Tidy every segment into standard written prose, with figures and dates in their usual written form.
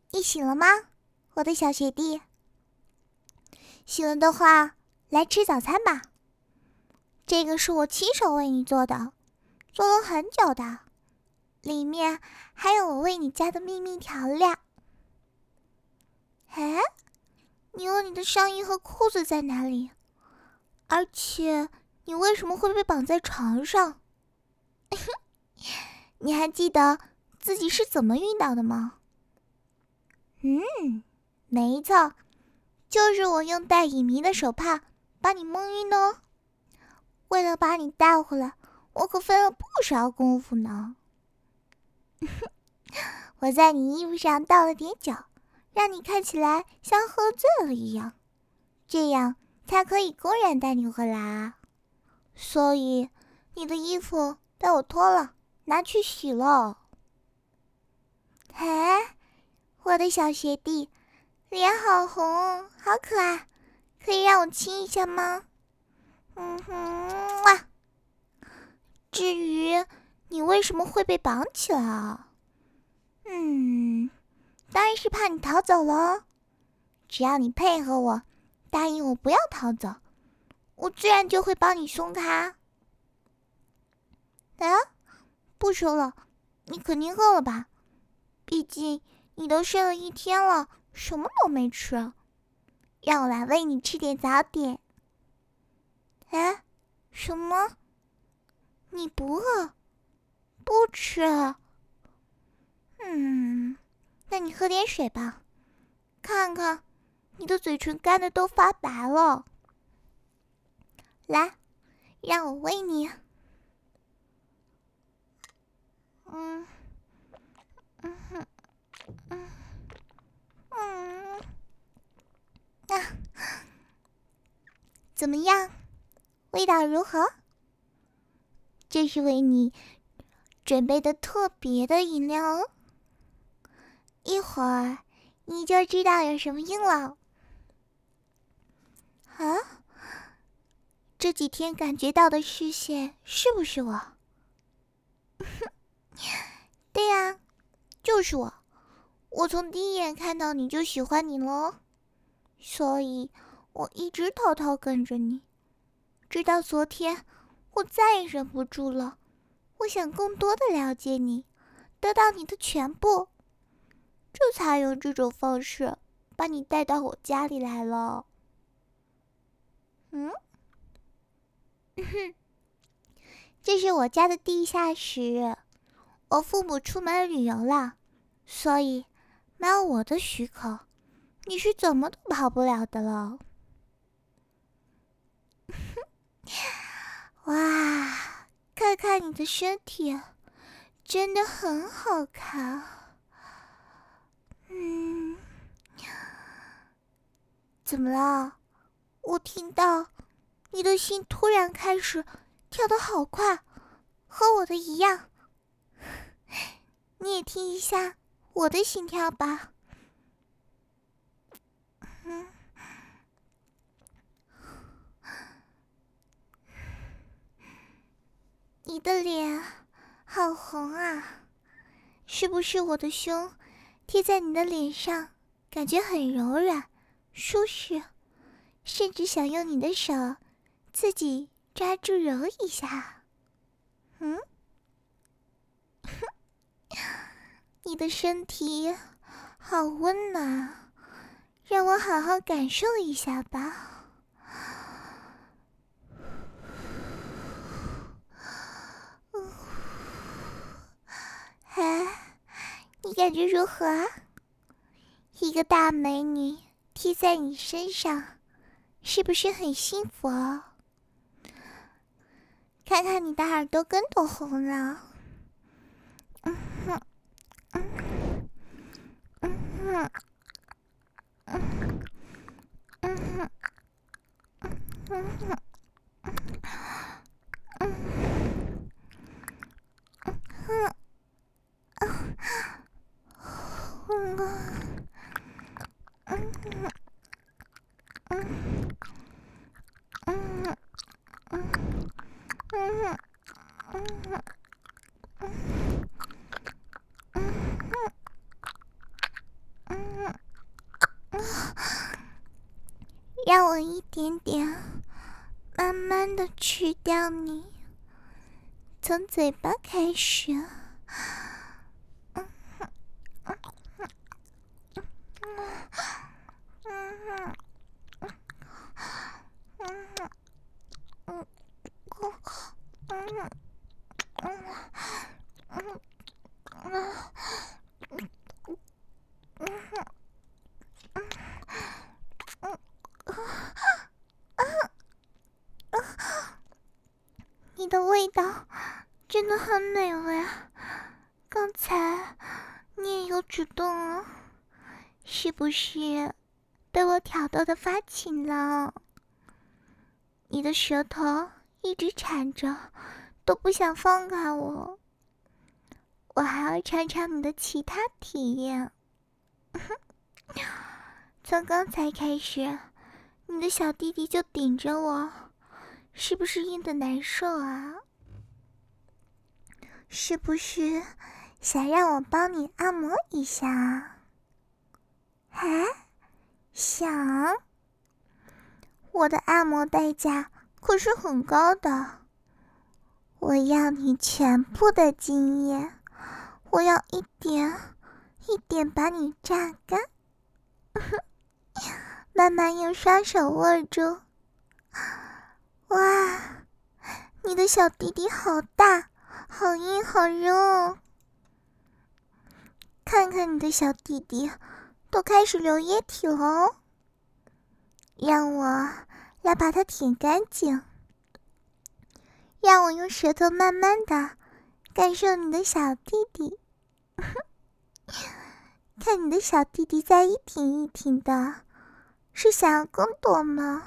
你醒了吗，我的小学弟？醒了的话，来吃早餐吧。这个是我亲手为你做的，做了很久的，里面还有我为你加的秘密调料。哎，你和你的上衣和裤子在哪里？而且你为什么会被绑在床上？你还记得自己是怎么晕倒的吗？没错，就是我用带乙醚的手帕把你蒙晕的哦。为了把你带回来，我可费了不少功夫呢。我在你衣服上倒了点酒，让你看起来像喝醉了一样，这样才可以公然带你回来啊。所以你的衣服被我脱了，拿去洗了。哎，我的小学弟，脸好红，好可爱，可以让我亲一下吗？哇！至于你为什么会被绑起来啊？当然是怕你逃走了。只要你配合我，答应我不要逃走，我自然就会帮你松开。哎，不说了，你肯定饿了吧？毕竟你都睡了一天了，什么都没吃。让我来喂你吃点早点。哎，什么？你不饿？不吃？那你喝点水吧，看看你的嘴唇干的都发白了。来，让我喂你。怎么样？味道如何？这是为你准备的特别的饮料哦，一会儿你就知道有什么用了。啊，这几天感觉到的视线是不是我？对呀，就是我。我从第一眼看到你就喜欢你了，所以我一直偷偷跟着你，直到昨天，我再也忍不住了。我想更多的了解你，得到你的全部，这才用这种方式把你带到我家里来了。这是我家的地下室，我父母出门旅游了，所以没有我的许可，你是怎么都跑不了的了。哇，看看你的身体，真的很好看。怎么了？我听到你的心突然开始跳得好快，和我的一样。你也听一下我的心跳吧。你的脸好红啊，是不是我的胸贴在你的脸上，感觉很柔软、舒适，甚至想用你的手自己抓住揉一下？你的身体好温暖，让我好好感受一下吧。你感觉如何啊？一个大美女贴在你身上，是不是很幸福哦？看看你的耳朵根都红了。 让我一点点慢慢的吃掉你，从嘴巴开始。你的味道真的很美味，刚才你也有主动啊，是不是被我挑逗的发情了？你的舌头一直缠着，都不想放开我。我还要尝尝你的其他体验。从刚才开始，你的小弟弟就顶着我，是不是硬的难受啊？是不是想让我帮你按摩一下啊？想？我的按摩代价可是很高的，我要你全部的精液，我要一点一点把你榨干，慢慢用双手握住。哇，你的小弟弟好大，好硬，好柔哦！看看你的小弟弟，都开始流液体了哦。让我来把它舔干净，让我用舌头慢慢的感受你的小弟弟。看你的小弟弟在一挺一挺的，是想要更多吗？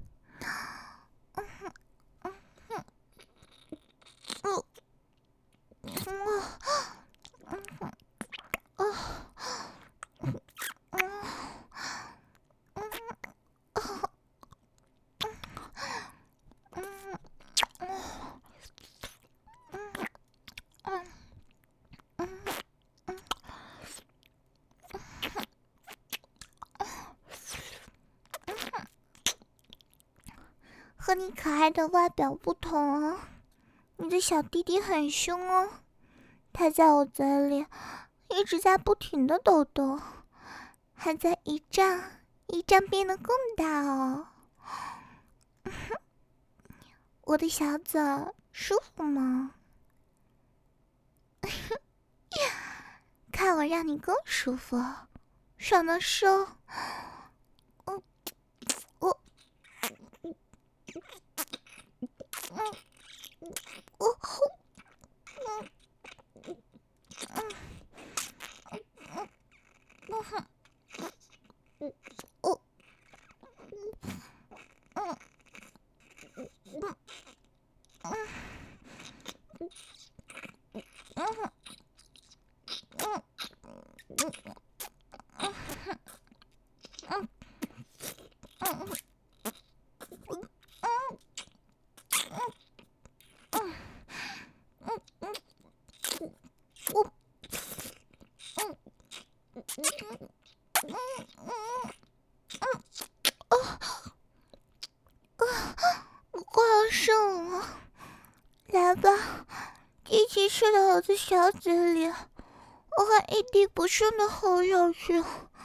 和你可爱的外表不同哦，你的小弟弟很凶哦，他在我嘴里一直在不停的抖动，还在一张一张变得更大哦。我的小嘴舒服吗？看我让你更舒服，爽的说。我快要生了，来吧，一起吃到我的小嘴里，我还一滴不剩的吼下去。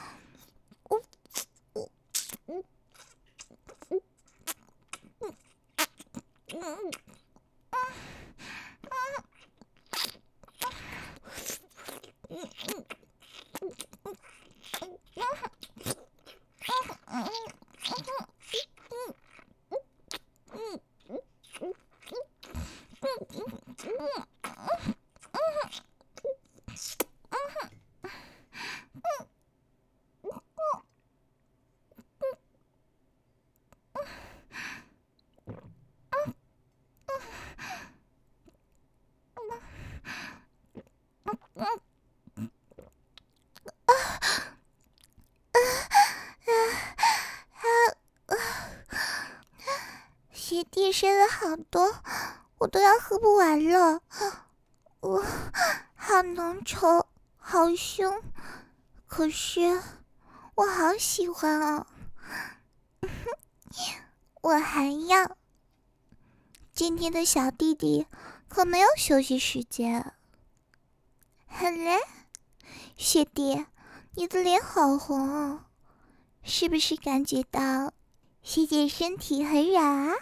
鞋底剩了好多，我都要喝不完了。我好浓稠，好凶，可是我好喜欢啊！ 我还要。今天的小弟弟可没有休息时间。好了，学弟，你的脸好红哦，是不是感觉到学姐身体很软啊？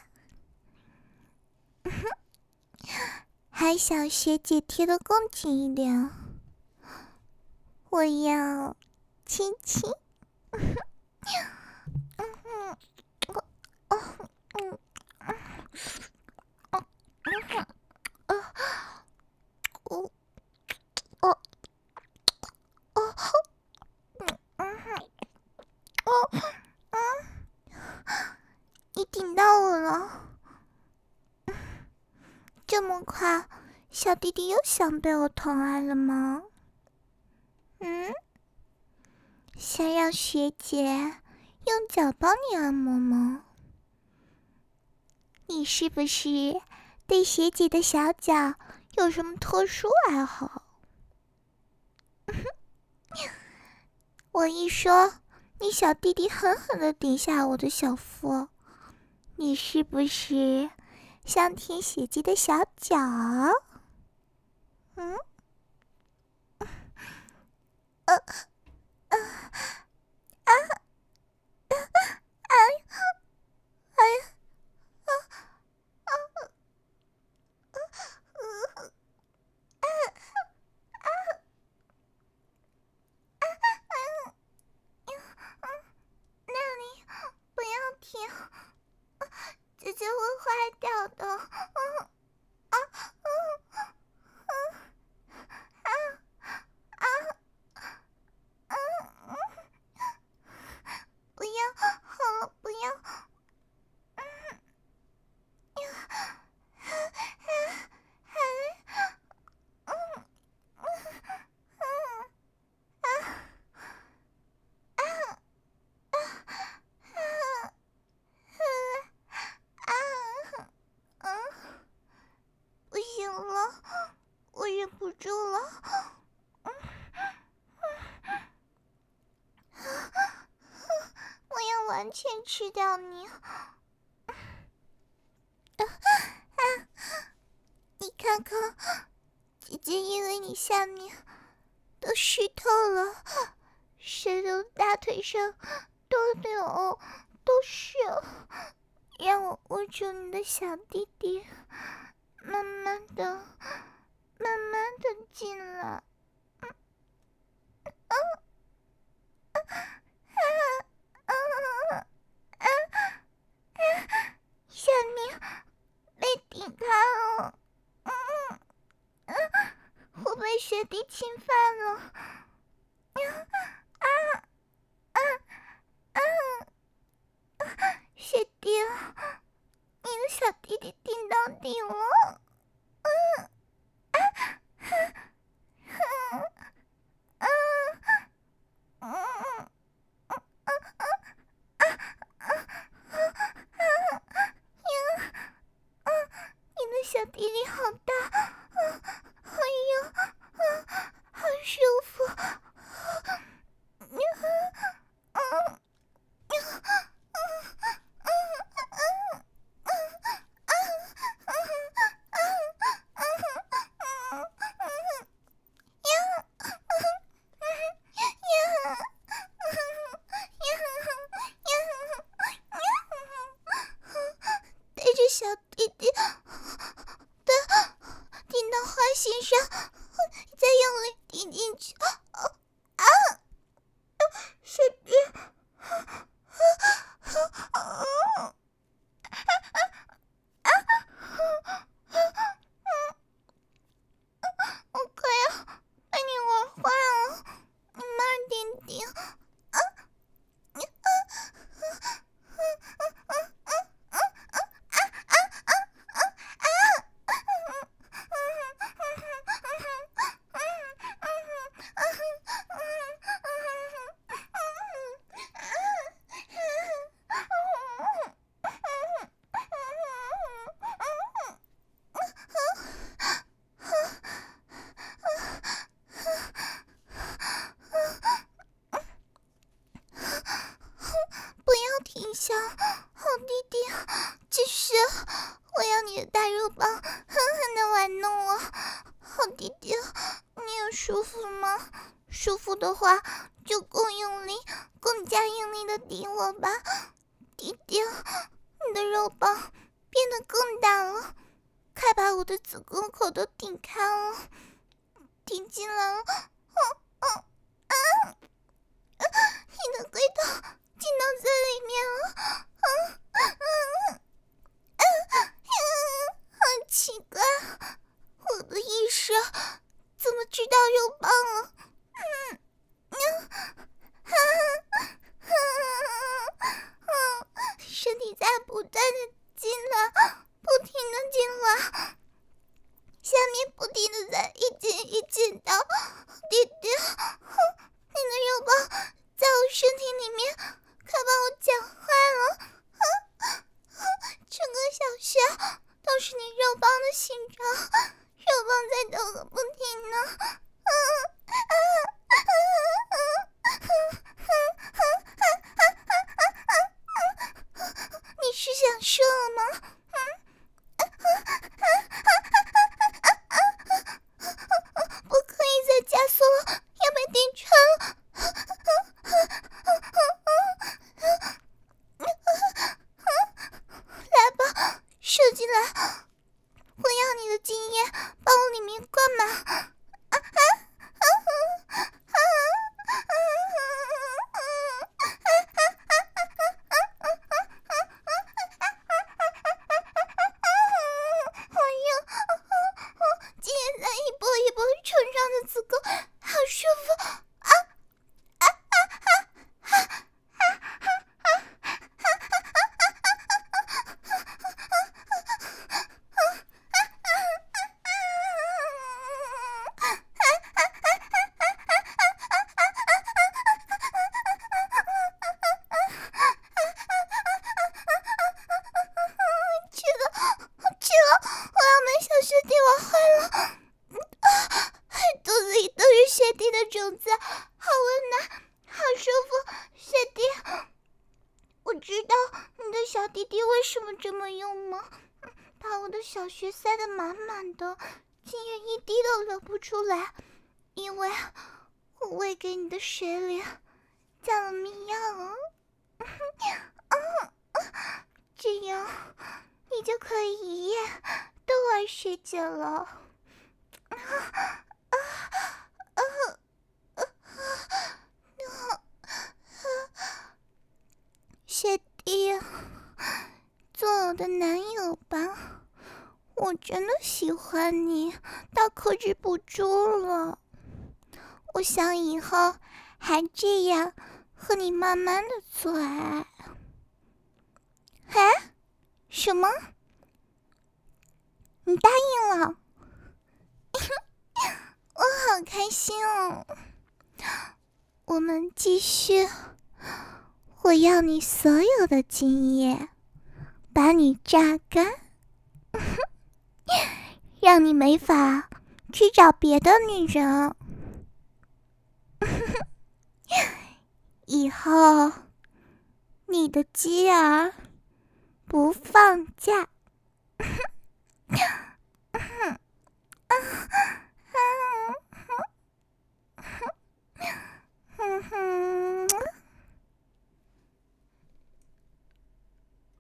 还想学姐贴得更紧一点？我要亲亲。你顶到我了，这么快，小弟弟又想被我疼爱了吗？想让学姐用脚帮你按摩吗？你是不是对学姐的小脚有什么特殊爱好？我一说，你小弟弟狠狠地顶下我的小腹，你是不是想舔学姐的小脚？不要舔，姐姐会坏掉的。不要，好了，不要。不行了，我忍不住了。我要完全吃掉你。你看看，姐姐因为你下面都湿透了，湿的大腿上都流，都是。让我握住你的小弟弟，慢慢的、慢慢的进来。下面被顶开了，我被学弟侵犯了。学弟，你的小弟弟顶到底了。你的小弟弟好大，哎呦，好舒服。带着小弟弟的顶到花心上，再用力顶进去。学弟，我快要被你玩坏了，你慢点顶。不要停下， 好弟弟，继续，我要你的大肉棒狠狠地玩弄我。好弟弟，你有舒服吗？舒服的话就更用力，更加用力的顶我吧。弟弟，你的肉棒变得更大了，快把我的子宫口都顶开了，顶进来了。你的龟头进到最里面了。好奇怪，我的意识怎么知道肉棒了？身体在不断的进来，不停的进来，下面不停的在一紧一紧的。弟弟，你的肉棒在我身体里面快把我搅坏了。整个小穴都是你肉棒的形状，肉棒在动个不停呢。你是想射了吗？不可以再加速了，要被顶穿了。来吧，射进来，我要你的精液把我里面灌满。精液在一波一波冲上的子宫，好舒服。雪地的种子好温暖，好舒服。雪地，我知道你的小弟弟为什么这么用吗？把我的小穴塞得满满的，精液一滴都流不出来，因为我喂给你的水里加了迷药哦。这样你就可以一夜都玩水姐了。学弟，做我的男友吧，我真的喜欢你到克制不住了。我想以后还这样和你慢慢的做爱。什么？你答应了？我好开心哦！我们继续，我要你所有的精液，把你榨干，让你没法去找别的女人。以后你的鸡儿不放假。